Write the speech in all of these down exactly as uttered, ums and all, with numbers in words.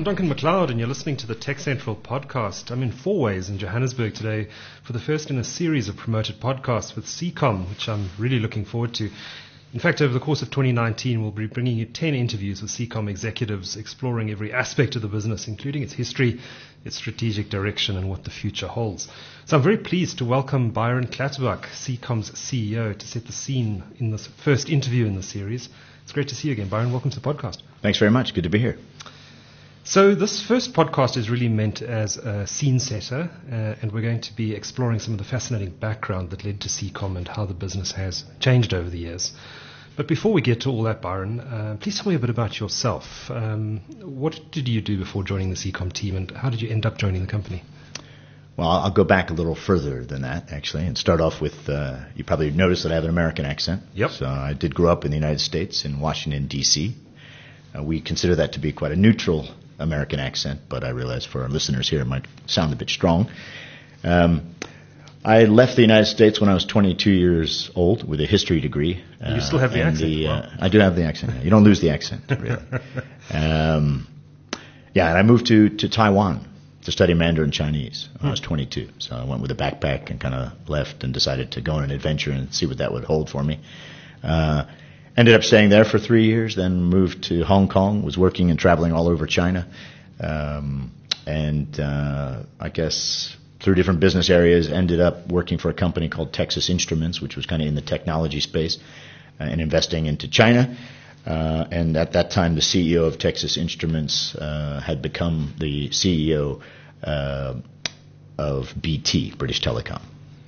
Duncan McLeod, and you're listening to the Tech Central podcast. I'm in Fourways in Johannesburg today for the first in a series of promoted podcasts with Seacom, which I'm really looking forward to. In fact, over the course of twenty nineteen, we'll be bringing you ten interviews with Seacom executives, exploring every aspect of the business, including its history, its strategic direction, and what the future holds. So I'm very pleased to welcome Byron Clutterbuck, Seacom's C E O, to set the scene in this first interview in the series. It's great to see you again, Byron. Welcome to the podcast. Thanks very much. Good to be here. So this first podcast is really meant as a scene setter, uh, and we're going to be exploring some of the fascinating background that led to Seacom and how the business has changed over the years. But before we get to all that, Byron, uh, please tell me a bit about yourself. Um, what did you do before joining the Seacom team, and how did you end up joining the company? Well, I'll go back a little further than that, actually, and start off with, uh, you probably noticed that I have an American accent. Yep. So I did grow up in the United States in Washington, D C Uh, we consider that to be quite a neutral American accent, but I realize for our listeners here it might sound a bit strong. Um, I left the United States when I was twenty-two years old with a history degree. Uh, you still have the accent? The, wow. uh, I do have the accent. Yeah. You don't lose the accent, really. um, yeah, and I moved to, to Taiwan to study Mandarin Chinese when hmm. I was twenty-two. So I went with a backpack and kind of left and decided to go on an adventure and see what that would hold for me. Uh, Ended up staying there for three years, then moved to Hong Kong, was working and traveling all over China. Um, and uh, I guess through different business areas, ended up working for a company called Texas Instruments, which was kind of in the technology space, uh, and investing into China. Uh, and at that time, the C E O of Texas Instruments uh, had become the C E O uh, of B T, British Telecom.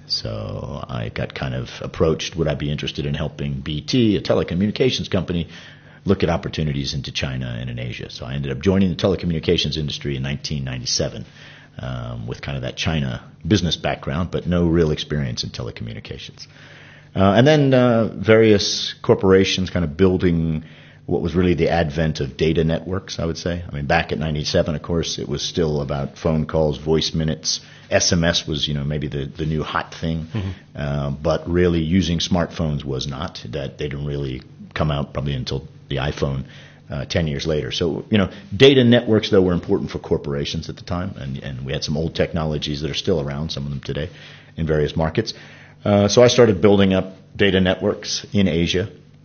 So I got kind of approached, would I be interested in helping B T, a telecommunications company, look at opportunities into China and in Asia. So I ended up joining the telecommunications industry in nineteen ninety-seven um, with kind of that China business background, but no real experience in telecommunications. Uh, and then uh, various corporations kind of building what was really the advent of data networks, I would say. I mean, back at ninety-seven, of course, it was still about phone calls, voice minutes. S M S was, you know, maybe the, the new hot thing, mm-hmm. uh, but really using smartphones was not. That they didn't really come out probably until the iPhone uh, ten years later. So, you know, data networks, though, were important for corporations at the time, and, and we had some old technologies that are still around, some of them today, in various markets. Uh, so I started building up data networks in Asia,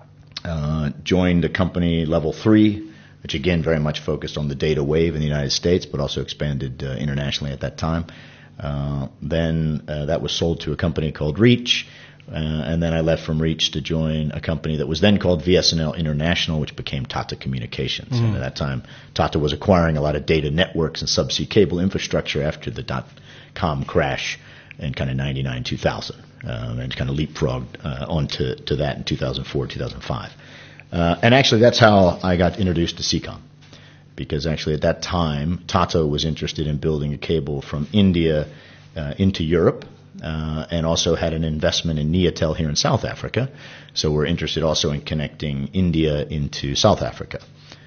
uh, joined a company, Level three, which again very much focused on the data wave in the United States, but also expanded uh, internationally at that time. Uh, then uh, that was sold to a company called Reach, uh, and then I left from Reach to join a company that was then called V S N L International, which became Tata Communications. Mm. And at that time, Tata was acquiring a lot of data networks and subsea cable infrastructure after the dot-com crash in kind of ninety-nine, two thousand, um, and kind of leapfrogged uh, onto to that in two thousand four, two thousand five. Uh, and actually, that's how I got introduced to Seacom. Because actually at that time, Tata was interested in building a cable from India uh, into Europe, uh, and also had an investment in Neotel here in South Africa. So we're interested also in connecting India into South Africa.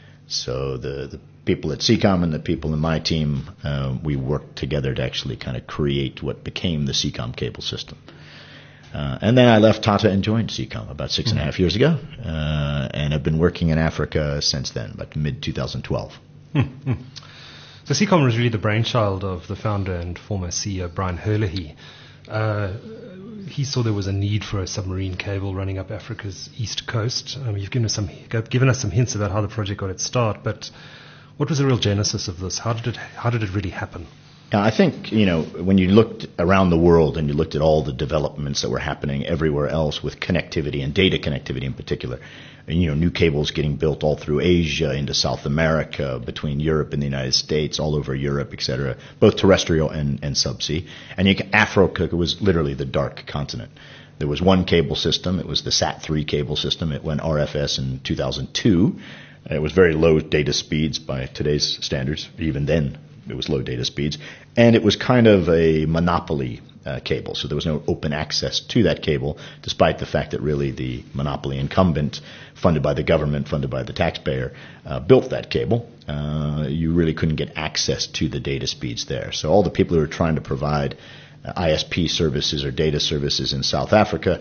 So the, the people at Seacom and the people in my team, uh, we worked together to actually kind of create what became the Seacom cable system. Uh, and then I left Tata and joined Seacom about six and a half years ago, uh, and have been working in Africa since then, about mid twenty twelve. Mm-hmm. So Seacom was really the brainchild of the founder and former C E O Brian Herlihy. Uh, he saw there was a need for a submarine cable running up Africa's east coast. Um, you've given us some given us some hints about how the project got its start, but what was the real genesis of this? How did it how did it really happen? I think, you know, when you looked around the world and you looked at all the developments that were happening everywhere else with connectivity and data connectivity in particular, and, you know, new cables getting built all through Asia into South America, between Europe and the United States, all over Europe, et cetera, both terrestrial and, and subsea. And you can, Africa was literally the dark continent. There was one cable system. It was the SAT three cable system. It went R F S in two thousand two. It was very low data speeds by today's standards, even then. It was low data speeds, and it was kind of a monopoly uh, cable, so there was no open access to that cable, despite the fact that really the monopoly incumbent, funded by the government, funded by the taxpayer, uh, built that cable. Uh, you really couldn't get access to the data speeds there. So all the people who were trying to provide uh, I S P services or data services in South Africa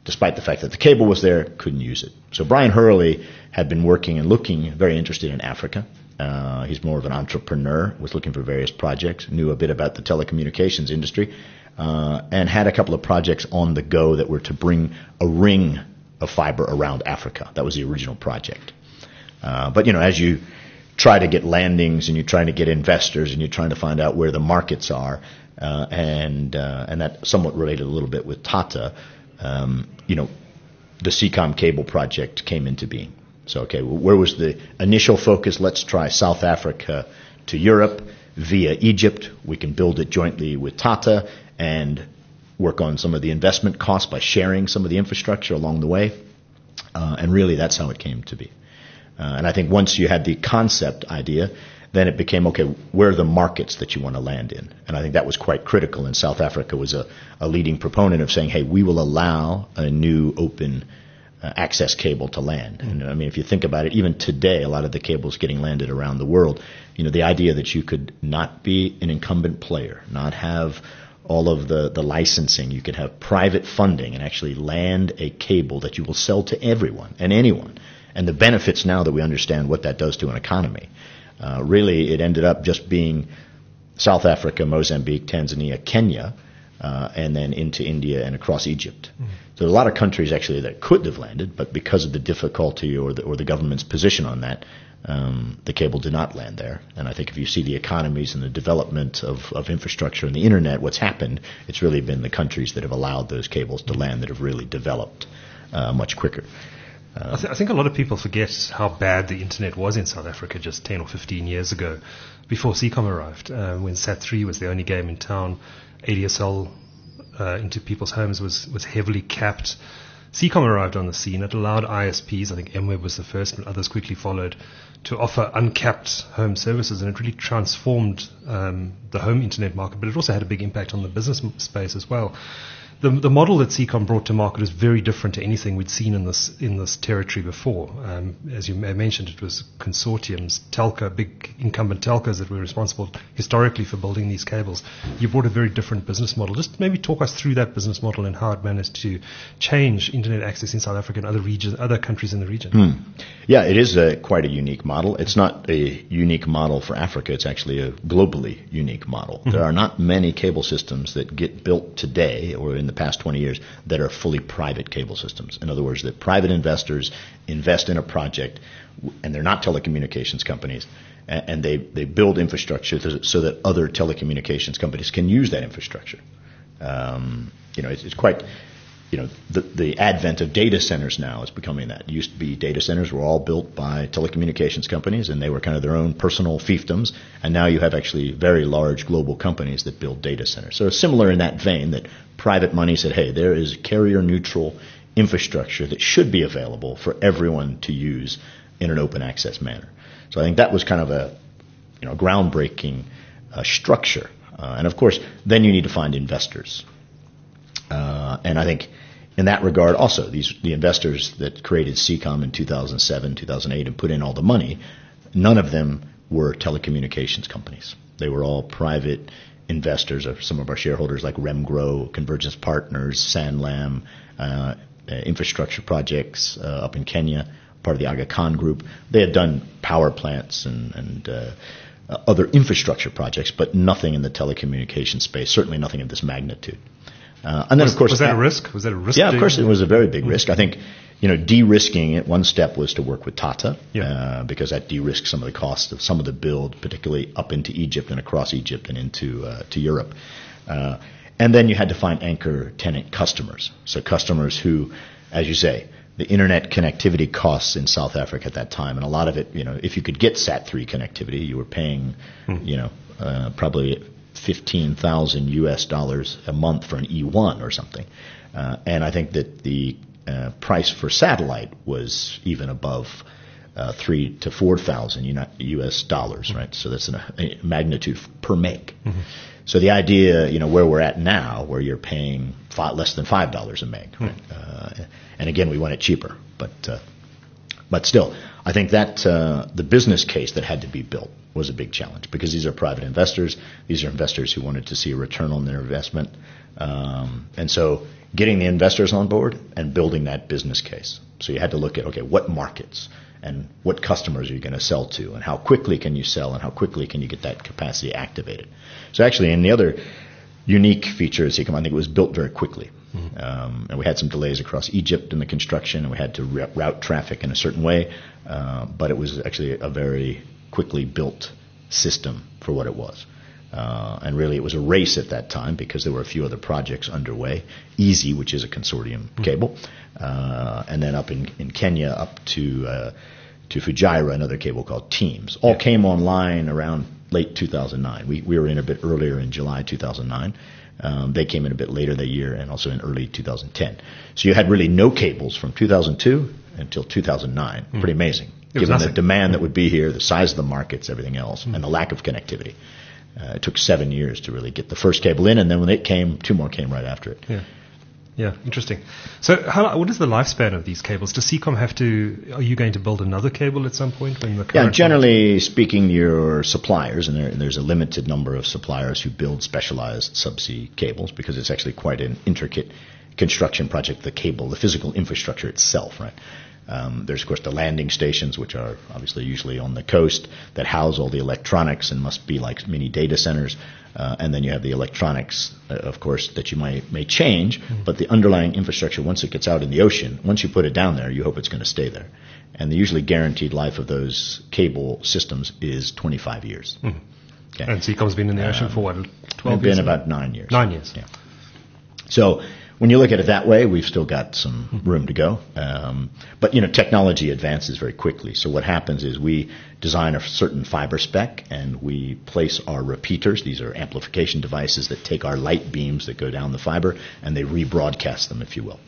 despite the fact that the cable was there, couldn't use it. So Brian Hurley had been working and looking, very interested in Africa. Uh, he's more of an entrepreneur, was looking for various projects, knew a bit about the telecommunications industry, uh, and had a couple of projects on the go that were to bring a ring of fiber around Africa. That was the original project. Uh, but, you know, as you try to get landings and you're trying to get investors and you're trying to find out where the markets are, uh, and uh, and that somewhat related a little bit with Tata, um, you know, the Seacom cable project came into being. So, okay, where was the initial focus? Let's try South Africa to Europe via Egypt. We can build it jointly with Tata and work on some of the investment costs by sharing some of the infrastructure along the way. Uh, and really, that's how it came to be. Uh, and I think once you had the concept idea, then it became, okay, where are the markets that you want to land in? And I think that was quite critical. And South Africa was a, a leading proponent of saying, hey, we will allow a new open Uh, access cable to land. And I mean, if you think about it, even today, a lot of the cables getting landed around the world, you know, the idea that you could not be an incumbent player, not have all of the, the licensing, you could have private funding and actually land a cable that you will sell to everyone and anyone. And the benefits now that we understand what that does to an economy, uh, really it ended up just being South Africa, Mozambique, Tanzania, Kenya, Uh, and then into India and across Egypt. Mm-hmm. So a lot of countries actually that could have landed, but because of the difficulty or the, or the government's position on that, um, the cable did not land there. And I think if you see the economies and the development of, of infrastructure and the internet, what's happened, it's really been the countries that have allowed those cables to land that have really developed uh, much quicker. Uh, I, th- I think a lot of people forget how bad the internet was in South Africa just ten or fifteen years ago, before Seacom arrived, uh, when Sat three was the only game in town. A D S L uh, into people's homes was, was heavily capped. Seacom arrived on the scene. It allowed I S Ps, I think M Web was the first, but others quickly followed, to offer uncapped home services, and it really transformed um, the home internet market, but it also had a big impact on the business space as well. The, the model that Seacom brought to market is very different to anything we'd seen in this in this territory before. Um, as you may mentioned, it was consortiums, telco, big incumbent telcos that were responsible historically for building these cables. You brought a very different business model. Just maybe talk us through that business model and how it managed to change internet access in South Africa and other regions, other countries in the region. Hmm. Yeah, it is a, quite a unique model. It's not a unique model for Africa. It's actually a globally unique model. Mm-hmm. There are not many cable systems that get built today or in the past twenty years that are fully private cable systems. In other words, that private investors invest in a project, and they're not telecommunications companies, and they, they build infrastructure so that other telecommunications companies can use that infrastructure. Um, you know, it's, it's quite, you know, the, the advent of data centers now is becoming that. It used to be data centers were all built by telecommunications companies, and they were kind of their own personal fiefdoms, and now you have actually very large global companies that build data centers. So it's similar in that vein that private money said, hey, there is carrier-neutral infrastructure that should be available for everyone to use in an open access manner. So I think that was kind of a, you know, groundbreaking uh, structure. Uh, and of course, then you need to find investors. Uh, and I think in that regard also, these the investors that created Seacom in two thousand seven, two thousand eight and put in all the money, none of them were telecommunications companies. They were all private investors, of some of our shareholders like Remgro, Convergence Partners, Sanlam, uh, infrastructure projects uh, up in Kenya, part of the Aga Khan group. They had done power plants and, and uh, uh, other infrastructure projects, but nothing in the telecommunications space, certainly nothing of this magnitude. Uh, and then, was, of course, was that a risk? Was that a risk? Yeah, of course, it was a very big risk. I think, you know, de-risking it. One step was to work with Tata, yeah. uh, because that de-risked some of the cost of some of the build, particularly up into Egypt and across Egypt and into uh, to Europe. Uh, and then you had to find anchor tenant customers. So customers who, as you say, the internet connectivity costs in South Africa at that time, and a lot of it, you know, if you could get Sat three connectivity, you were paying, hmm. you know, uh, probably fifteen thousand U S dollars a month for an E one or something. Uh, and I think that the uh, price for satellite was even above uh, three to four thousand U S dollars, mm-hmm. right? So that's an, a magnitude per meg. Mm-hmm. So the idea, you know, where we're at now, where you're paying five, less than five dollars a meg, right? Mm-hmm. Uh, and again, we want it cheaper, but uh, but still, I think that uh, the business case that had to be built was a big challenge, because these are private investors. These are investors who wanted to see a return on their investment. Um, and so getting the investors on board and building that business case. So you had to look at, okay, what markets and what customers are you going to sell to, and how quickly can you sell, and how quickly can you get that capacity activated. So actually, in the other unique feature of Seacom, I think it was built very quickly. Mm-hmm. Um, and we had some delays across Egypt in the construction, and we had to route traffic in a certain way, uh, but it was actually a very quickly built system for what it was. Uh, and really it was a race at that time because there were a few other projects underway. Easy, which is a consortium mm-hmm. cable, uh, and then up in, in Kenya up to uh, to Fujairah, another cable called Teams. All yeah. came online around late two thousand nine. We, we were in a bit earlier in July two thousand nine. Um, they came in a bit later that year, and also in early two thousand ten. So you had really no cables from two thousand two until two thousand nine. Mm-hmm. Pretty amazing, given the demand mm-hmm. that would be here, the size of the markets, everything else, mm-hmm. and the lack of connectivity. Uh, it took seven years to really get the first cable in, and then when it came, two more came right after it. Yeah, yeah, interesting. So, how, what is the lifespan of these cables? Does Seacom have to? Are you going to build another cable at some point? When the yeah, generally one? speaking, your suppliers, and there, there's a limited number of suppliers who build specialized subsea cables because it's actually quite an intricate construction project. The cable, the physical infrastructure itself, right? Um, there's, of course, the landing stations, which are obviously usually on the coast, that house all the electronics and must be like mini data centers. Uh, and then you have the electronics, uh, of course, that you might, may change, mm-hmm. but the underlying infrastructure, once it gets out in the ocean, once you put it down there, you hope it's going to stay there. And the usually guaranteed life of those cable systems is twenty-five years. Mm-hmm. Okay. And Seacom's been in the ocean um, for what, twelve years? Been about nine years. Nine years. Yeah. So when you look at it that way, we've still got some room to go. Um, but, you know, technology advances very quickly. So what happens is we design a certain fiber spec, and we place our repeaters. These are amplification devices that take our light beams that go down the fiber, and they rebroadcast them, if you will.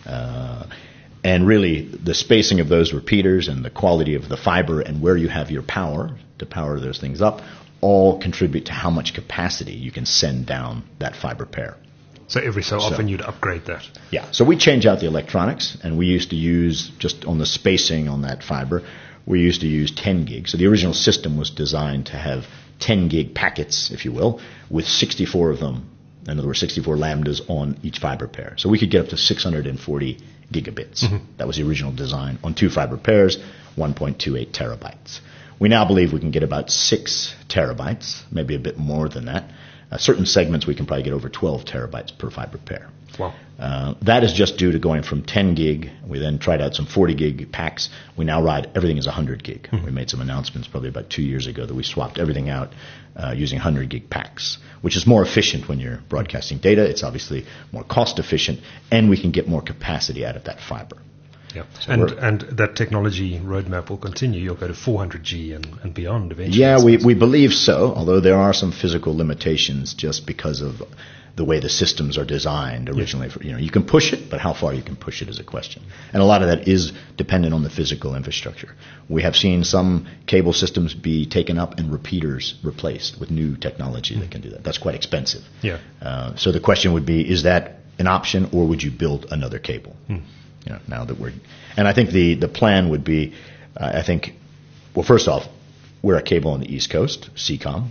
Uh, and really, the spacing of those repeaters and the quality of the fiber and where you have your power to power those things up all contribute to how much capacity you can send down that fiber pair. So every so, so often you'd upgrade that. Yeah. So we change out the electronics, and we used to use, just on the spacing on that fiber, we used to use ten gig. So the original system was designed to have ten gig packets, if you will, with sixty-four of them. In other words, sixty-four lambdas on each fiber pair. So we could get up to six hundred forty gigabits. Mm-hmm. That was the original design on two fiber pairs, one point two eight terabytes. We now believe we can get about six terabytes, maybe a bit more than that. Uh, certain segments we can probably get over twelve terabytes per fiber pair. Wow. Uh, that is just due to going from ten gig. We then tried out some forty gig packs. We now ride everything is one hundred gig. Mm-hmm. We made some announcements probably about two years ago that we swapped everything out uh, using one hundred gig packs, which is more efficient when you're broadcasting data. It's obviously more cost efficient, and we can get more capacity out of that fiber. Yeah, so and and that technology roadmap will continue. You'll go to four hundred G and, and beyond eventually. Yeah, we, we believe so, although there are some physical limitations just because of the way the systems are designed originally. Yeah. For, you know, you can push it, but how far you can push it is a question. And a lot of that is dependent on the physical infrastructure. We have seen some cable systems be taken up and repeaters replaced with new technology mm. that can do that. That's quite expensive. Yeah. Uh, so the question would be, is that an option, or would you build another cable? Mm. You know, now that we're, and I think the, the plan would be, uh, I think, well, first off, we're a cable on the East Coast, Seacom.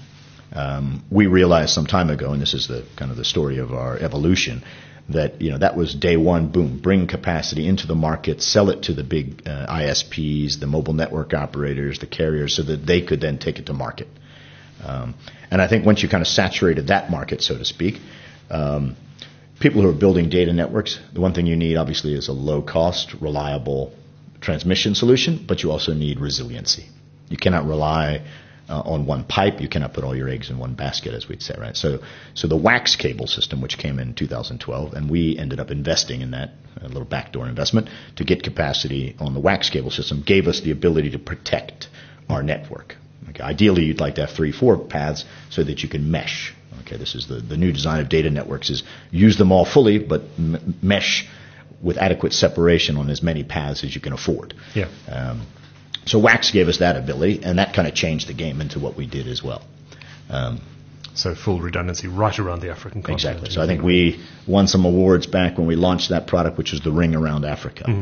Um, we realized some time ago, and this is the kind of the story of our evolution, that you know that was day one. Boom, bring capacity into the market, sell it to the big uh, I S Ps, the mobile network operators, the carriers, so that they could then take it to market. Um, and I think once you kind of saturated that market, so to speak. Um, People who are building data networks, the one thing you need, obviously, is a low-cost, reliable transmission solution, but you also need resiliency. You cannot rely uh, on one pipe. You cannot put all your eggs in one basket, as we'd say, right? So so the WAX cable system, which came in two thousand twelve, and we ended up investing in that, a little backdoor investment, to get capacity on the WAX cable system, gave us the ability to protect our network. Okay, ideally, you'd like to have three, four paths so that you can mesh. Okay, this is the, the new design of data networks, is use them all fully, but m- mesh with adequate separation on as many paths as you can afford. Yeah. Um, so WAX gave us that ability, and that kind of changed the game into what we did as well. Um, so full redundancy right around the African continent. Exactly. So I think we won some awards back when we launched that product, which was the Ring Around Africa. Mm-hmm.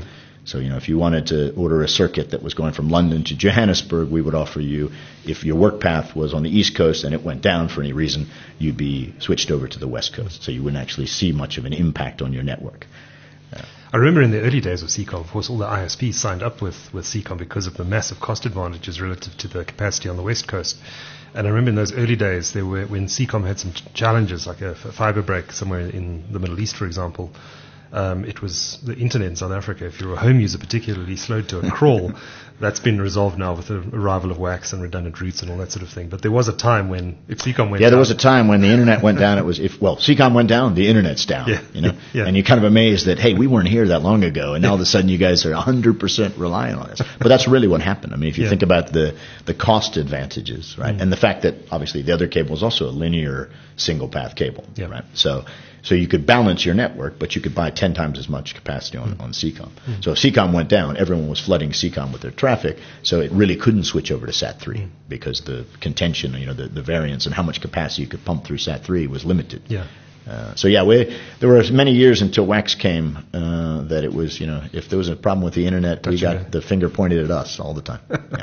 So, you know, if you wanted to order a circuit that was going from London to Johannesburg, we would offer you, if your work path was on the East Coast and it went down for any reason, you'd be switched over to the West Coast. So you wouldn't actually see much of an impact on your network. Uh, I remember in the early days of C COM, of course, all the I S Ps signed up with, with C COM because of the massive cost advantages relative to the capacity on the West Coast. And I remember in those early days, there were when C COM had some ch- challenges, like a, a fiber break somewhere in the Middle East, for example. Um, it was the internet in South Africa. If you're a home user, particularly slowed to a crawl, that's been resolved now with the arrival of WACS and redundant routes and all that sort of thing. But there was a time when, if C COM went yeah, down, there was a time when the internet went down. It was if well, C COM went down, the internet's down. Yeah, you know, yeah. And you're kind of amazed that hey, we weren't here that long ago, and now all of a sudden you guys are one hundred percent relying on us. But that's really what happened. I mean, if you Yeah. think about the the cost advantages, right, Mm. and the fact that obviously the other cable is also a linear single path cable, Yeah. right? So. So you could balance your network, but you could buy ten times as much capacity on, Mm. on C COM. Mm. So if C COM went down, everyone was flooding C COM with their traffic, so it really couldn't switch over to SAT three Mm. because the contention, you know, the, the variance and how much capacity you could pump through SAT three was limited. Yeah. Uh, so yeah, we, there were many years until WACS came uh, that it was, you know, if there was a problem with the internet, we Gotcha. got the finger pointed at us all the time. Yeah.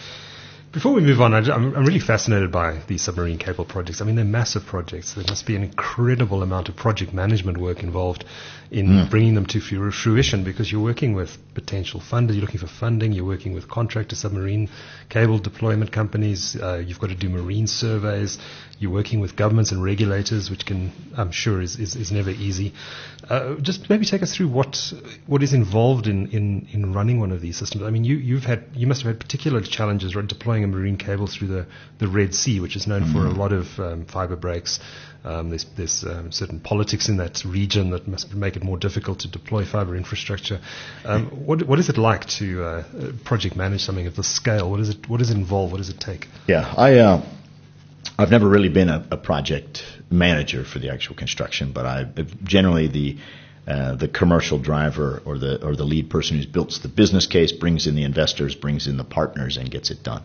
Before we move on, I, I'm, I'm really fascinated by these submarine cable projects. I mean, they're massive projects. There must be an incredible amount of project management work involved in Mm. bringing them to fu- fruition because you're working with potential funders, you're looking for funding, you're working with contractor submarine cable deployment companies, uh, you've got to do marine surveys, you're working with governments and regulators, which can, I'm sure, is, is, is never easy. Uh, just maybe take us through what what is involved in, in, in running one of these systems. I mean, you, you've had you must have had particular challenges right, deploying a marine cable through the, the Red Sea, which is known mm-hmm. for a lot of um, fiber breaks. Um, there's there's um, certain politics in that region that must make it more difficult to deploy fiber infrastructure. Um, what what is it like to uh, project manage something of this scale? What is it? What does it involve? What does it take? Yeah, I uh, I've never really been a, a project manager for the actual construction, but I generally the uh, the commercial driver or the or the lead person who's built the business case, brings in the investors, brings in the partners, and gets it done.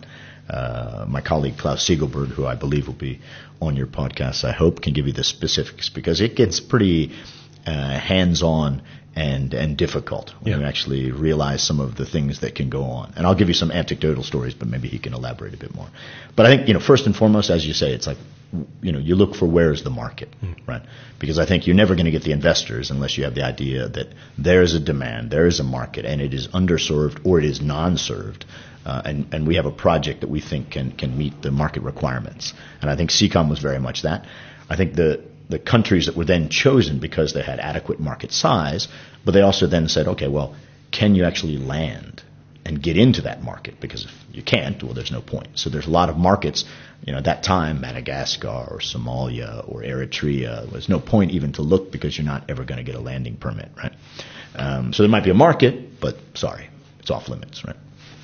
Uh, my colleague Klaus Siegelberg, who I believe will be on your podcast, I hope, can give you the specifics because it gets pretty uh, hands-on and and difficult when yeah. you actually realize some of the things that can go on. And I'll give you some anecdotal stories, but maybe he can elaborate a bit more. But I think, you know, first and foremost, as you say, it's like, you know, you look for where's the market, mm. right? Because I think you're never going to get the investors unless you have the idea that there is a demand, there is a market, and it is underserved or it is non-served. Uh, and, and we have a project that we think can, can meet the market requirements. And I think C COM was very much that. I think the, the countries that were then chosen because they had adequate market size, but they also then said, okay, well, can you actually land and get into that market? Because if you can't, well, there's no point. So there's a lot of markets, you know, at that time, Madagascar or Somalia or Eritrea, there's no point even to look because you're not ever going to get a landing permit, right? Um, so there might be a market, but sorry, it's off limits, right?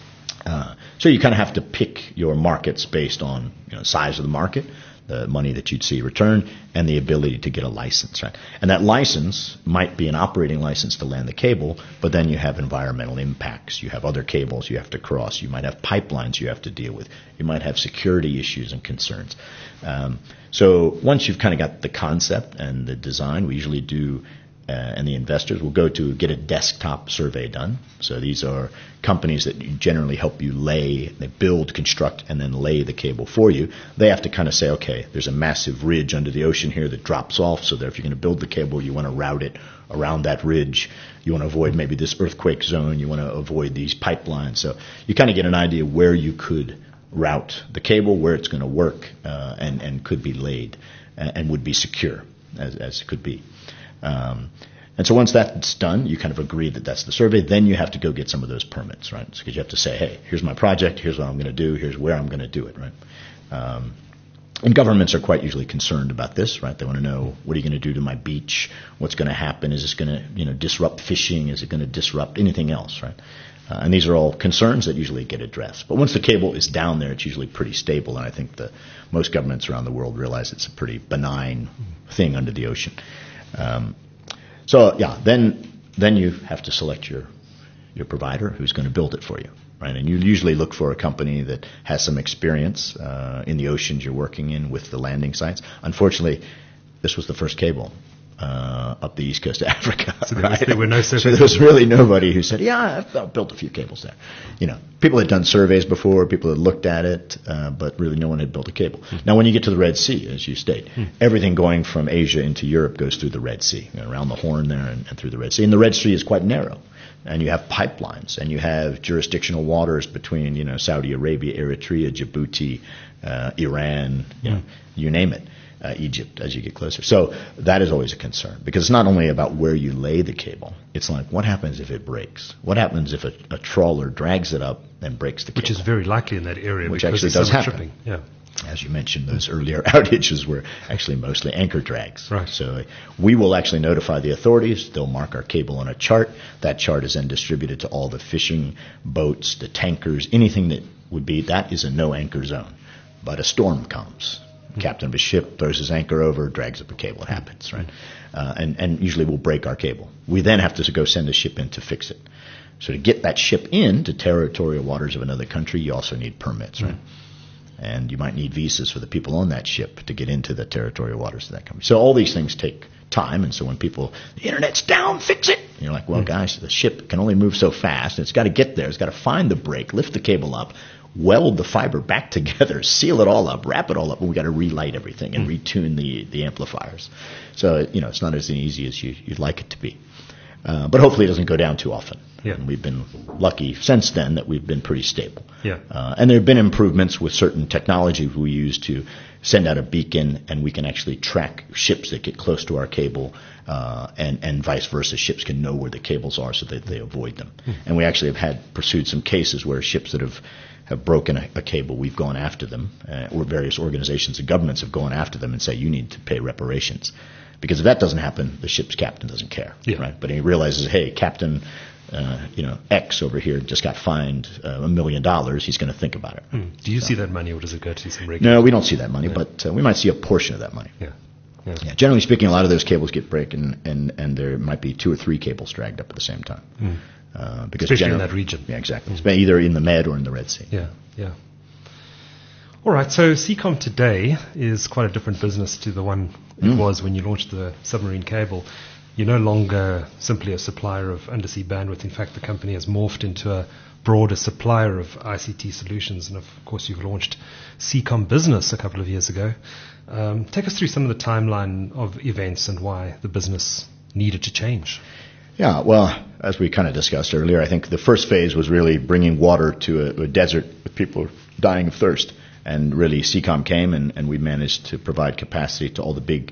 Uh, so you kind of have to pick your markets based on, you know, size of the market, the money that you'd see returned, and the ability to get a license, right? And that license might be an operating license to land the cable, but then you have environmental impacts. You have other cables you have to cross. You might have pipelines you have to deal with. You might have security issues and concerns. Um, so once you've kind of got the concept and the design, we usually do Uh, and the investors will go to get a desktop survey done. So these are companies that generally help you lay, they build, construct, and then lay the cable for you. They have to kind of say, okay, there's a massive ridge under the ocean here that drops off, so that if you're going to build the cable, you want to route it around that ridge. You want to avoid maybe this earthquake zone. You want to avoid these pipelines. So you kind of get an idea where you could route the cable, where it's going to work, uh, and, and could be laid, and, and would be secure, as, as it could be. Um, and so once that's done, you kind of agree that that's the survey. Then you have to go get some of those permits, right? Because you have to say, hey, here's my project. Here's what I'm going to do. Here's where I'm going to do it, right? Um, and governments are quite usually concerned about this, right? They want to know, what are you going to do to my beach? What's going to happen? Is this going to, you know, disrupt fishing? Is it going to disrupt anything else, right? Uh, and these are all concerns that usually get addressed. But once the cable is down there, it's usually pretty stable. And I think the most governments around the world realize it's a pretty benign thing under the ocean. Um, so yeah, then then you have to select your your provider who's going to build it for you, right? And you usually look for a company that has some experience uh, in the oceans you're working in with the landing sites. Unfortunately, this was the first cable uh, up the east coast of Africa. So there, was, there were no surveys. So there was really nobody who said, yeah, I've, I've built a few cables there. You know, people had done surveys before, people had looked at it, uh, but really no one had built a cable. Mm. Now, when you get to the Red Sea, as you state, mm. everything going from Asia into Europe goes through the Red Sea, you know, around the Horn there and, and through the Red Sea. And the Red Sea is quite narrow. And you have pipelines, and you have jurisdictional waters between, you know, Saudi Arabia, Eritrea, Djibouti, uh, Iran, you know, you name it, uh, Egypt as you get closer. So that is always a concern, because it's not only about where you lay the cable. It's like, what happens if it breaks? What happens if a, a trawler drags it up and breaks the cable? Which is very likely in that area. Which because actually does so much happen. Shipping. Yeah. As you mentioned, those earlier outages were actually mostly anchor drags. Right. So we will actually notify the authorities. They'll mark our cable on a chart. That chart is then distributed to all the fishing boats, the tankers, anything that would be, that is a no anchor zone. But a storm comes. Mm-hmm. Captain of a ship throws his anchor over, drags up a cable. It happens, right? Mm-hmm. Uh, and, and usually we'll break our cable. We then have to go send a ship in to fix it. So to get that ship in to territorial waters of another country, you also need permits, right? Mm-hmm. And you might need visas for the people on that ship to get into the territorial waters of that country. So all these things take time. And so when people, the internet's down, fix it. And you're like, well, guys, the ship can only move so fast. And it's got to get there. It's got to find the break, lift the cable up, weld the fiber back together, seal it all up, wrap it all up. And we've got to relight everything and retune the, the amplifiers. So, you know, it's not as easy as you, you'd like it to be. Uh, but hopefully it doesn't go down too often. Yeah. And we've been lucky since then that we've been pretty stable. Yeah. Uh, and there have been improvements with certain technology we use to send out a beacon, and we can actually track ships that get close to our cable, uh, and, and vice versa. Ships can know where the cables are so that they avoid them. Mm. And we actually have had pursued some cases where ships that have, have broken a, a cable, we've gone after them, uh, or various organizations and governments have gone after them and say, you need to pay reparations. Because if that doesn't happen, the ship's captain doesn't care, yeah. right? But he realizes, hey, Captain, uh, you know, X over here just got fined uh, a million dollars. He's going to think about it. Mm. Do you so, see that money, or does it go to some regular? No, we don't see that money, yeah. but uh, we might see a portion of that money. Yeah. Yeah. Yeah. Generally speaking, a lot of those cables get broken, and, and there might be two or three cables dragged up at the same time. Mm. Uh, because Especially in that region. Yeah, exactly. Mm. It's either in the Med or in the Red Sea. Yeah, yeah. All right, so Seacom today is quite a different business to the one it mm. was when you launched the submarine cable. You're no longer simply a supplier of undersea bandwidth. In fact, the company has morphed into a broader supplier of I C T solutions. And, of course, you've launched Seacom Business a couple of years ago. Um, take us through some of the timeline of events and why the business needed to change. Yeah, well, as we kind of discussed earlier, I think the first phase was really bringing water to a, a desert with people dying of thirst. And really, Seacom came, and, and we managed to provide capacity to all the big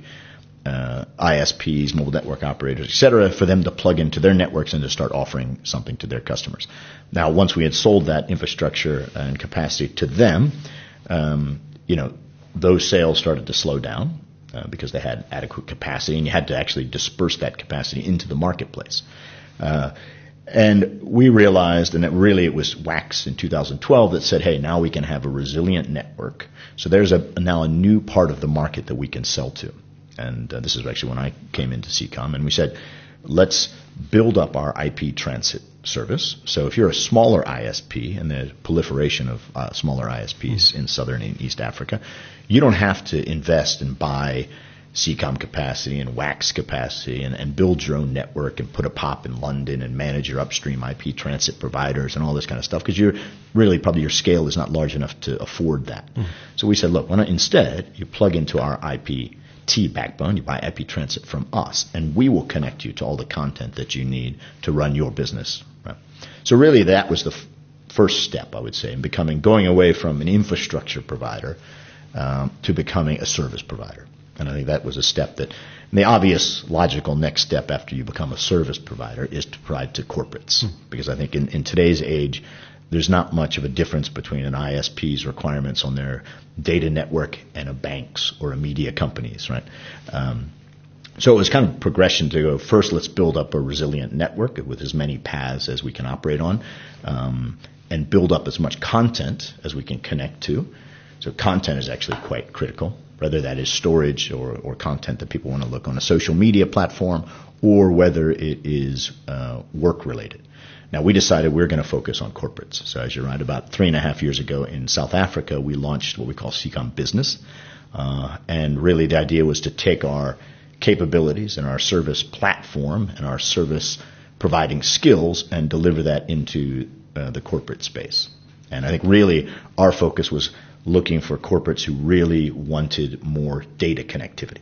uh, I S Ps, mobile network operators, et cetera, for them to plug into their networks and to start offering something to their customers. Now, once we had sold that infrastructure and capacity to them, um, you know, those sales started to slow down uh, because they had adequate capacity, and you had to actually disperse that capacity into the marketplace. Uh, And we realized, and it really it was WACS in two thousand twelve that said, hey, now we can have a resilient network. So there's a now a new part of the market that we can sell to. And uh, this is actually when I came into Seacom, and we said, let's build up our I P transit service. So if you're a smaller I S P, and the proliferation of uh, smaller I S Ps mm-hmm. in Southern and East Africa, you don't have to invest and buy Seacom capacity and WACS capacity and, and build your own network and put a pop in London and manage your upstream I P transit providers and all this kind of stuff, because you're really probably your scale is not large enough to afford that. Mm. So we said, look, why not instead you plug into our I P T backbone, you buy I P transit from us, and we will connect you to all the content that you need to run your business. Right? So really that was the f- first step, I would say, in becoming, going away from an infrastructure provider um, to becoming a service provider. And I think that was a step that, the obvious logical next step after you become a service provider is to provide to corporates. Mm. Because I think in, in today's age, there's not much of a difference between an I S P's requirements on their data network and a bank's or a media company's, right? Um, so it was kind of progression to go, first let's build up a resilient network with as many paths as we can operate on, um, and build up as much content as we can connect to. So content is actually quite critical, whether that is storage or, or content that people want to look on a social media platform, or whether it is uh, work-related. Now, we decided we we're going to focus on corporates. So as you're right, about three and a half years ago in South Africa, we launched what we call Seacom Business. Uh, and really the idea was to take our capabilities and our service platform and our service providing skills and deliver that into uh, the corporate space. And I think really our focus was looking for corporates who really wanted more data connectivity.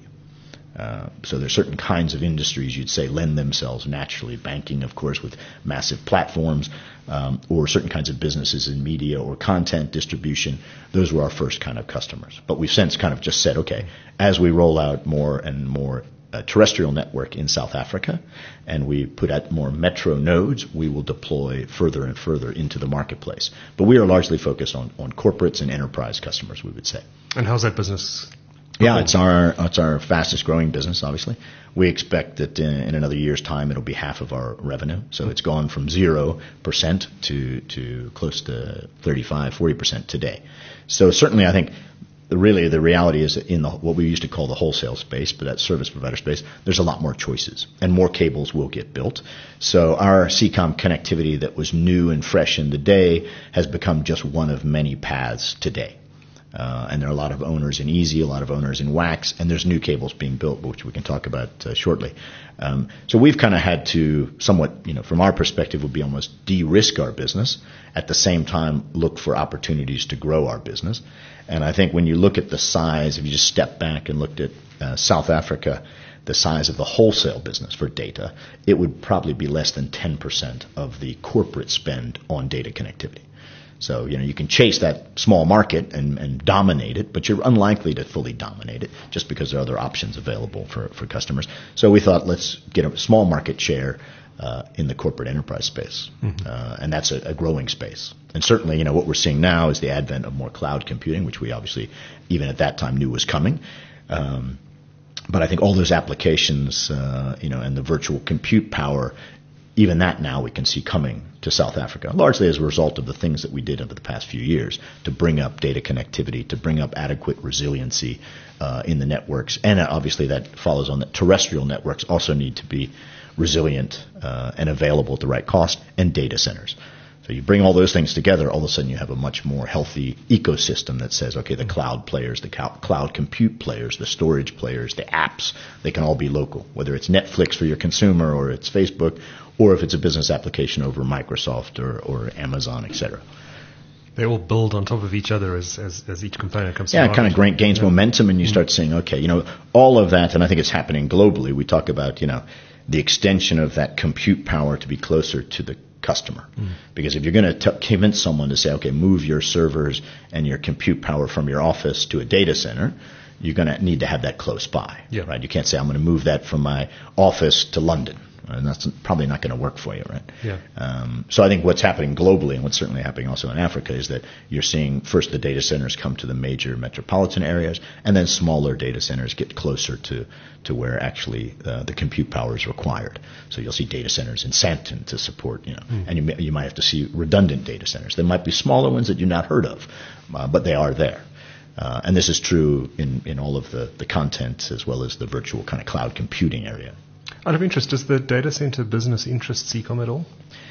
Uh, so there's certain kinds of industries you'd say lend themselves naturally. Banking, of course, with massive platforms, um, or certain kinds of businesses in media or content distribution. Those were our first kind of customers. But we've since kind of just said, okay, as we roll out more and more uh, terrestrial network in South Africa, and we put out more metro nodes, we will deploy further and further into the marketplace. But we are largely focused on, on corporates and enterprise customers, we would say. And how's that business? Yeah, it's our it's our fastest growing business, obviously. We expect that in, in another year's time it'll be half of our revenue. So it's gone from zero percent to to close to thirty-five, forty percent today. So certainly I think the, really the reality is that in the, what we used to call the wholesale space, but that service provider space, there's a lot more choices and more cables will get built. So our C COM connectivity that was new and fresh in the day has become just one of many paths today. Uh, and there are a lot of owners in Easy, a lot of owners in Wax, and there's new cables being built, which we can talk about uh, shortly. Um, so we've kind of had to somewhat, you know, from our perspective, would be almost de-risk our business, at the same time look for opportunities to grow our business. And I think when you look at the size, if you just step back and looked at uh, South Africa, the size of the wholesale business for data, it would probably be less than ten percent of the corporate spend on data connectivity. So, you know, you can chase that small market and, and dominate it, but you're unlikely to fully dominate it just because there are other options available for, for customers. So we thought, let's get a small market share uh, in the corporate enterprise space. Mm-hmm. Uh, and that's a, a growing space. And certainly, you know, what we're seeing now is the advent of more cloud computing, which we obviously, even at that time, knew was coming. Um, but I think all those applications, uh, you know, and the virtual compute power, even that now we can see coming to South Africa, largely as a result of the things that we did over the past few years to bring up data connectivity, to bring up adequate resiliency uh, in the networks. And obviously that follows on that terrestrial networks also need to be resilient uh, and available at the right cost, and data centers. So you bring all those things together, all of a sudden you have a much more healthy ecosystem that says, okay, the cloud players, the cloud compute players, the storage players, the apps, they can all be local, whether it's Netflix for your consumer or it's Facebook, or if it's a business application over Microsoft or, or Amazon, et cetera. They all build on top of each other as, as, as each component comes to yeah, market. Yeah, it kind of gains yeah. momentum, and you start saying, okay, you know, all of that, and I think it's happening globally. We talk about, you know, the extension of that compute power to be closer to the customer. Mm. Because if you're going to convince someone to say, okay, move your servers and your compute power from your office to a data center, you're going to need to have that close by. Yeah. Right? You can't say, I'm going to move that from my office to London. And that's probably not going to work for you, right? Yeah. Um, so I think what's happening globally, and what's certainly happening also in Africa, is that you're seeing first the data centers come to the major metropolitan areas, and then smaller data centers get closer to, to where actually uh, the compute power is required. So you'll see data centers in Sandton to support, you know, mm. and you, may, you might have to see redundant data centers. There might be smaller ones that you've not heard of, uh, but they are there. Uh, and this is true in, in all of the, the content as well as the virtual kind of cloud computing area. Out of interest, does the data center business interest C COM at all?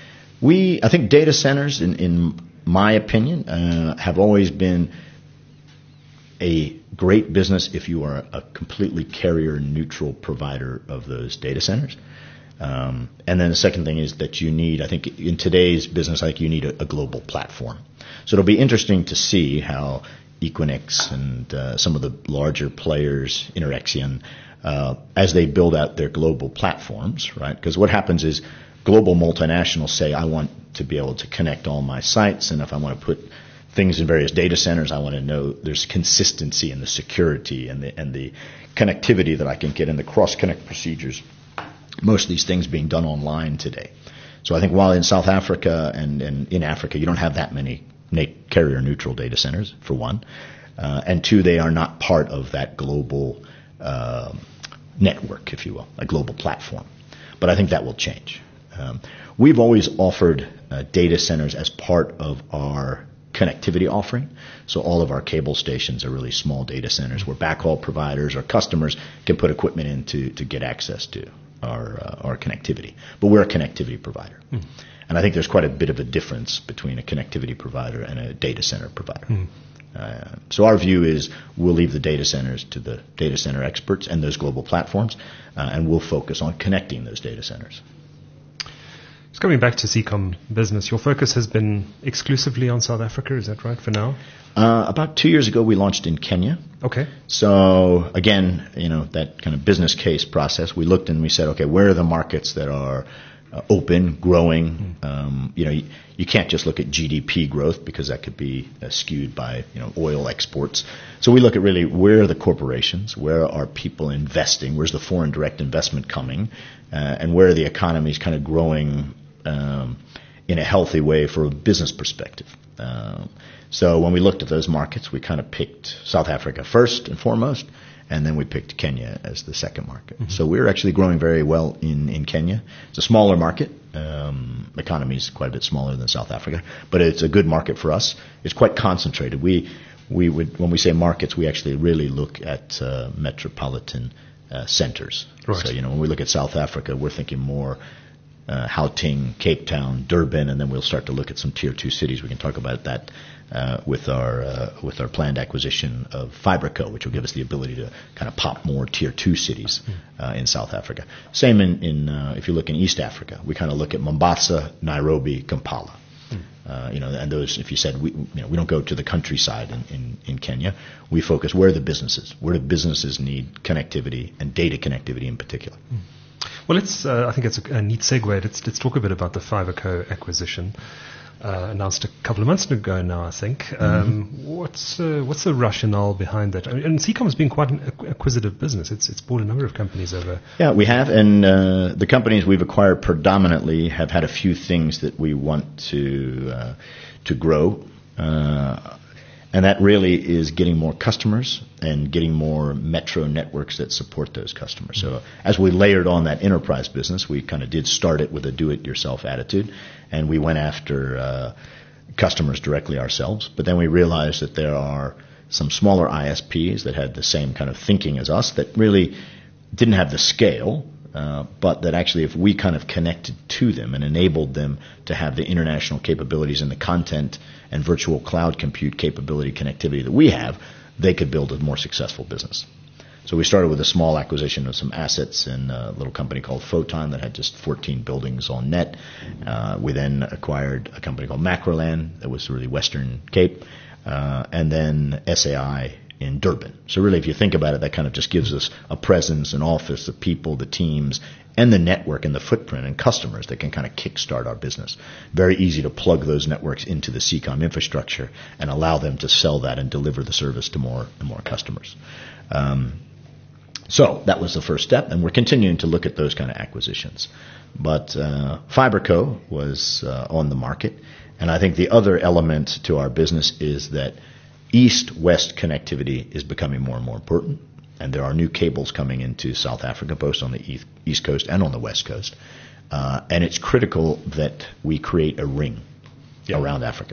We, I think data centers, in, in my opinion, uh, have always been a great business if you are a completely carrier-neutral provider of those data centers. Um, and then the second thing is that you need, I think in today's business, I think you need a, a global platform. So it'll be interesting to see how Equinix and uh, some of the larger players, Interxion, Uh, as they build out their global platforms, right? Because what happens is global multinationals say, I want to be able to connect all my sites, and if I want to put things in various data centers, I want to know there's consistency in the security and the, and the connectivity that I can get in the cross-connect procedures. Most of these things being done online today. So I think while in South Africa and, and in Africa, you don't have that many carrier-neutral data centers, for one. Uh, and two, they are not part of that global Uh, network, if you will, a global platform. But I think that will change. Um, we've always offered uh, data centers as part of our connectivity offering. So all of our cable stations are really small data centers where backhaul providers or customers can put equipment in to, to get access to our, uh, our connectivity. But we're a connectivity provider. Mm. And I think there's quite a bit of a difference between a connectivity provider and a data center provider. Mm. Uh, so our view is we'll leave the data centers to the data center experts and those global platforms, uh, and we'll focus on connecting those data centers. Just coming back to Seacom business, your focus has been exclusively on South Africa, is that right, for now? Uh, about two years ago, we launched in Kenya. Okay. So again, you know, that kind of business case process, we looked and we said, okay, where are the markets that are uh, open, growing? Mm. Um, you know, you, you can't just look at G D P growth because that could be uh, skewed by, you know, oil exports. So we look at really where are the corporations, where are people investing, where's the foreign direct investment coming, uh, and where are the economies kind of growing um, in a healthy way from a business perspective. Um, So when we looked at those markets, we kind of picked South Africa first and foremost, and then we picked Kenya as the second market. Mm-hmm. So we're actually growing very well in, in Kenya. It's a smaller market. Um, economy is quite a bit smaller than South Africa, but it's a good market for us. It's quite concentrated. We we would when we say markets, we actually really look at uh, metropolitan uh, centers. Right. So you know when we look at South Africa, we're thinking more uh, Gauteng, Cape Town, Durban, and then we'll start to look at some tier two cities. We can talk about that. Uh, with our uh, with our planned acquisition of Fiberco, which will give us the ability to kind of pop more tier two cities uh, in South Africa. Same in, in uh, if you look in East Africa, we kind of look at Mombasa, Nairobi, Kampala. Uh, you know, and those, if you said we, you know, we don't go to the countryside in, in, in Kenya, we focus where are the businesses, where do businesses need connectivity and data connectivity in particular. Well, let's. Uh, I think it's a, a neat segue. Let's let's talk a bit about the Fiberco acquisition. Uh, announced a couple of months ago now, I think. Um, mm-hmm. What's uh, what's the rationale behind that? I mean, and Seacom has been quite an acquisitive business. It's it's bought a number of companies over. Yeah, we have, and uh, the companies we've acquired predominantly have had a few things that we want to uh, to grow, uh, and that really is getting more customers and getting more metro networks that support those customers. Mm-hmm. So as we layered on that enterprise business, we kind of did start it with a do-it-yourself attitude. And we went after uh, customers directly ourselves. But then we realized that there are some smaller I S Ps that had the same kind of thinking as us that really didn't have the scale, uh, but that actually if we kind of connected to them and enabled them to have the international capabilities and the content and virtual cloud compute capability connectivity that we have, they could build a more successful business. So we started with a small acquisition of some assets in a little company called Photon that had just fourteen buildings on net. Uh, we then acquired a company called Macroland that was really Western Cape, uh, and then S A I in Durban. So really, if you think about it, that kind of just gives us a presence, an office, the people, the teams, and the network and the footprint and customers that can kind of kickstart our business. Very easy to plug those networks into the Seacom infrastructure and allow them to sell that and deliver the service to more and more customers. Um, So that was the first step, and we're continuing to look at those kind of acquisitions. But uh, Fiberco was uh, on the market, and I think the other element to our business is that east-west connectivity is becoming more and more important, and there are new cables coming into South Africa, both on the east, east coast and on the west coast. Uh, and it's critical that we create a ring yeah. around Africa.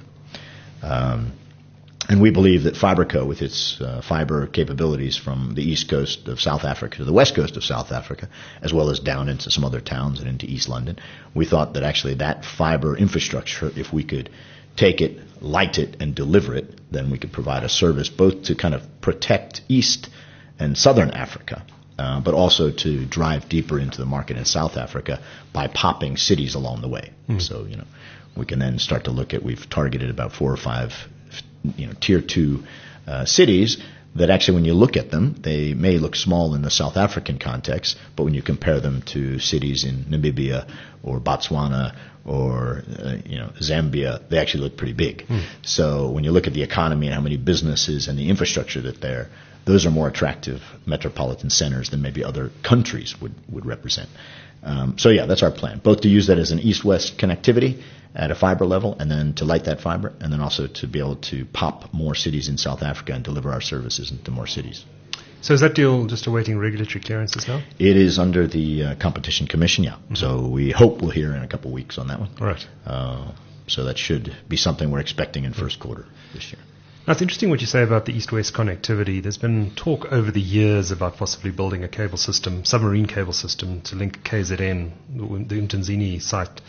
Um, And we believe that Fiberco, with its uh, fiber capabilities from the east coast of South Africa to the west coast of South Africa, as well as down into some other towns and into East London, we thought that actually that fiber infrastructure, if we could take it, light it, and deliver it, then we could provide a service both to kind of protect East and Southern Africa, uh, but also to drive deeper into the market in South Africa by popping cities along the way. Mm. So, you know, we can then start to look at, we've targeted about four or five you know, tier two uh, cities that actually when you look at them, they may look small in the South African context, but when you compare them to cities in Namibia or Botswana or, uh, you know, Zambia, they actually look pretty big. Mm. So when you look at the economy and how many businesses and the infrastructure that there, those are more attractive metropolitan centers than maybe other countries would, would represent. Um, so yeah, that's our plan, both to use that as an east-west connectivity at a fiber level, and then to light that fiber, and then also to be able to pop more cities in South Africa and deliver our services into more cities. So is that deal just awaiting regulatory clearances now? It is under the uh, Competition Commission, yeah. Mm-hmm. So we hope we'll hear in a couple of weeks on that one. All right. Uh, so that should be something we're expecting in first quarter this year. Now, it's interesting what you say about the east-west connectivity. There's been talk over the years about possibly building a cable system, submarine cable system, to link K Z N, the Umtanzini site,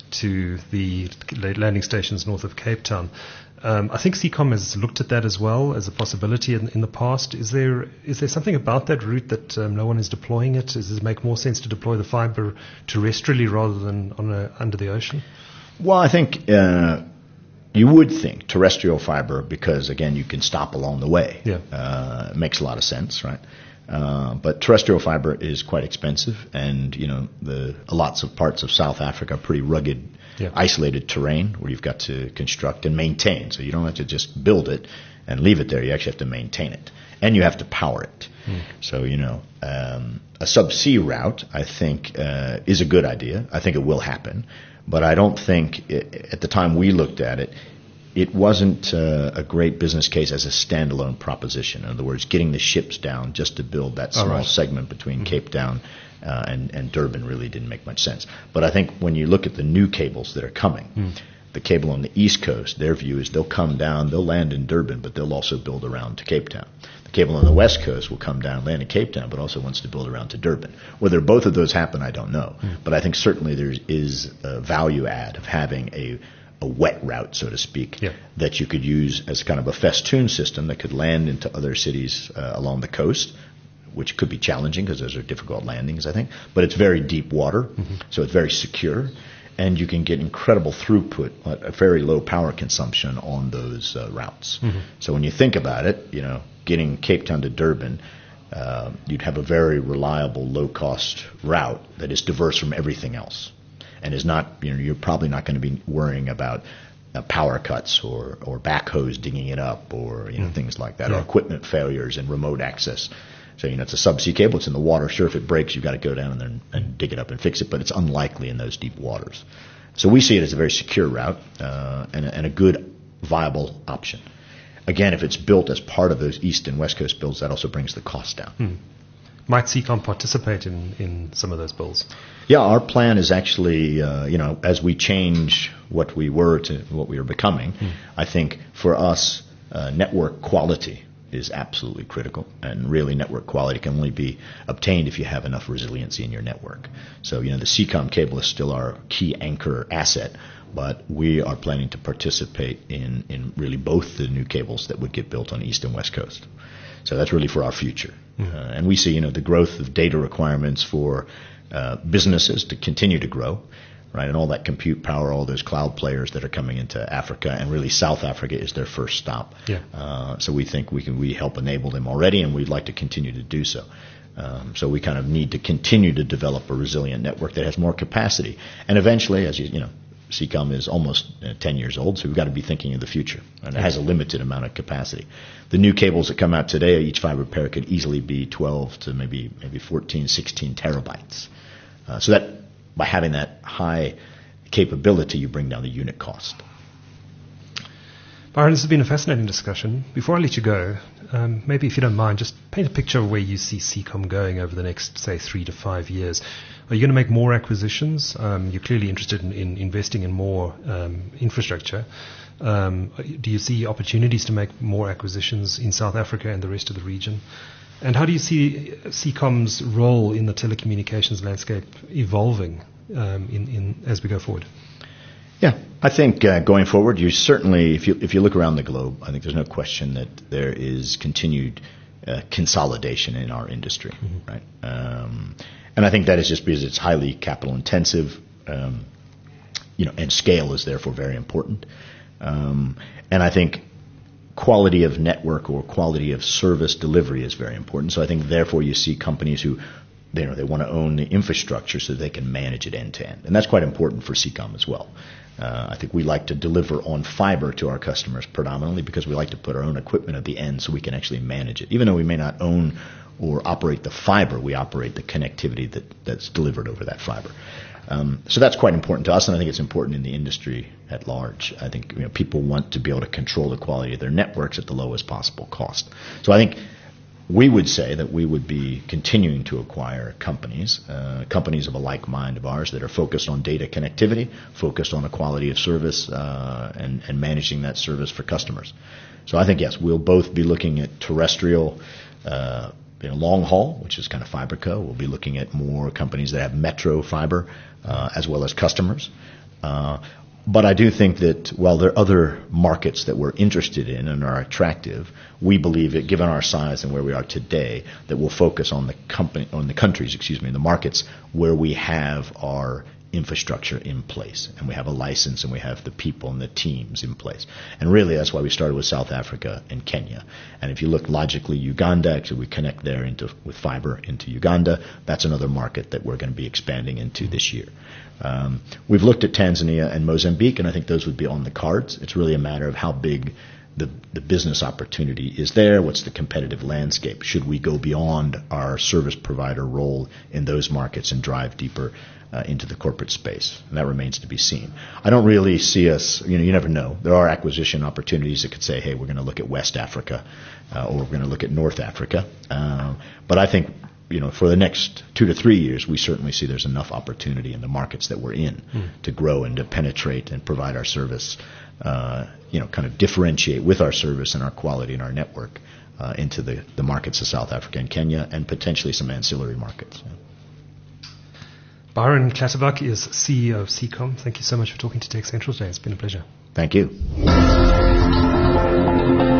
to the landing stations north of Cape Town. Um, I think Seacom has looked at that as well as a possibility in, in the past. Is there is there something about that route that um, no one is deploying it? Does it make more sense to deploy the fiber terrestrially rather than on a, under the ocean? Well, I think uh, you would think terrestrial fiber because, again, you can stop along the way. Yeah. Uh, it makes a lot of sense, right? Uh, but terrestrial fiber is quite expensive, and you know the lots of parts of South Africa are pretty rugged, yeah. isolated terrain where you've got to construct and maintain. So you don't have to just build it and leave it there. You actually have to maintain it, and you have to power it. Mm. So you know um, a subsea route, I think, uh, is a good idea. I think it will happen, but I don't think it, at the time we looked at it, it wasn't uh, a great business case as a standalone proposition. In other words, getting the ships down just to build that small right. segment between mm-hmm. Cape Town uh, and, and Durban really didn't make much sense. But I think when you look at the new cables that are coming, mm. the cable on the East Coast, their view is they'll come down, they'll land in Durban, but they'll also build around to Cape Town. The cable on the West Coast will come down, land in Cape Town, but also wants to build around to Durban. Whether both of those happen, I don't know. Mm. But I think certainly there is a value add of having a a wet route, so to speak, yeah. that you could use as kind of a festoon system that could land into other cities uh, along the coast, which could be challenging because those are difficult landings, I think. But it's very deep water, mm-hmm. so it's very secure, and you can get incredible throughput at a very low power consumption on those uh, routes. Mm-hmm. So when you think about it, you know, getting Cape Town to Durban, uh, you'd have a very reliable, low-cost route that is diverse from everything else. And is not, you know, you're probably not going to be worrying about uh, power cuts or, or backhoes digging it up or, you know, mm. things like that, yeah. or equipment failures and remote access. So, you know, it's a subsea cable. It's in the water. Sure, if it breaks, you've got to go down there and, and dig it up and fix it, but it's unlikely in those deep waters. So we see it as a very secure route uh, and, a, and a good, viable option. Again, if it's built as part of those East and West Coast builds, that also brings the cost down. Mm. Might Seacom participate in, in some of those builds? Yeah, our plan is actually, uh, you know, as we change what we were to what we are becoming, mm. I think for us, uh, network quality is absolutely critical. And really, network quality can only be obtained if you have enough resiliency in your network. So, you know, the Seacom cable is still our key anchor asset, but we are planning to participate in, in really both the new cables that would get built on East and West Coast. So that's really for our future. Mm-hmm. Uh, and we see, you know, the growth of data requirements for uh, businesses to continue to grow, right? And all that compute power, all those cloud players that are coming into Africa, and really South Africa is their first stop. Yeah. Uh, so we think we can we help enable them already, and we'd like to continue to do so. Um, so we kind of need to continue to develop a resilient network that has more capacity. And eventually, as you, you know, Seacom is almost uh, ten years old, so we've got to be thinking of the future. And it has a limited amount of capacity. The new cables that come out today, each fiber pair could easily be twelve to maybe maybe fourteen, sixteen terabytes. Uh, so that by having that high capability, you bring down the unit cost. Byron, this has been a fascinating discussion. Before I let you go, um, maybe if you don't mind, just paint a picture of where you see Seacom going over the next, say, three to five years. Are you going to make more acquisitions? Um, you're clearly interested in, in investing in more um, infrastructure. Um, do you see opportunities to make more acquisitions in South Africa and the rest of the region? And how do you see Seacom's role in the telecommunications landscape evolving um, in, in, as we go forward? Yeah, I think uh, going forward, you certainly, if you if you look around the globe, I think there's no question that there is continued uh, consolidation in our industry, mm-hmm. right? Um, and I think that is just because it's highly capital intensive, um, you know, and scale is therefore very important. Um, and I think quality of network or quality of service delivery is very important. So I think therefore you see companies who, you know, they want to own the infrastructure so they can manage it end to end, and that's quite important for Seacom as well. Uh, I think we like to deliver on fiber to our customers predominantly because we like to put our own equipment at the end so we can actually manage it. Even though we may not own or operate the fiber, we operate the connectivity that, that's delivered over that fiber. Um, so that's quite important to us, and I think it's important in the industry at large. I think, you know, people want to be able to control the quality of their networks at the lowest possible cost. So I think we would say that we would be continuing to acquire companies, uh, companies of a like mind of ours that are focused on data connectivity, focused on the quality of service, uh, and, and managing that service for customers. So I think, yes, we'll both be looking at terrestrial, uh, you know, long haul, which is kind of FiberCo. We'll be looking at more companies that have metro fiber, uh, as well as customers. Uh, but I do think that while there are other markets that we're interested in and are attractive, we believe that given our size and where we are today, that we'll focus on the company, on the countries, excuse me, the markets where we have our infrastructure in place, and we have a license, and we have the people and the teams in place. And really, that's why we started with South Africa and Kenya. And if you look logically, Uganda, actually we connect there into with fiber into Uganda. That's another market that we're going to be expanding into this year. Um, we've looked at Tanzania and Mozambique, and I think those would be on the cards. It's really a matter of how big the, the business opportunity is there. What's the competitive landscape? Should we go beyond our service provider role in those markets and drive deeper uh, into the corporate space? And that remains to be seen. I don't really see us, you know, you never know. There are acquisition opportunities that could say, hey, we're going to look at West Africa, uh, or we're going to look at North Africa. Uh, but I think, you know, for the next two to three years, we certainly see there's enough opportunity in the markets that we're in mm. to grow and to penetrate and provide our service, uh, you know, kind of differentiate with our service and our quality and our network uh, into the, the markets of South Africa and Kenya, and potentially some ancillary markets. Yeah. Byron Clutterbuck is C E O of Seacom. Thank you so much for talking to Tech Central today. It's been a pleasure. Thank you.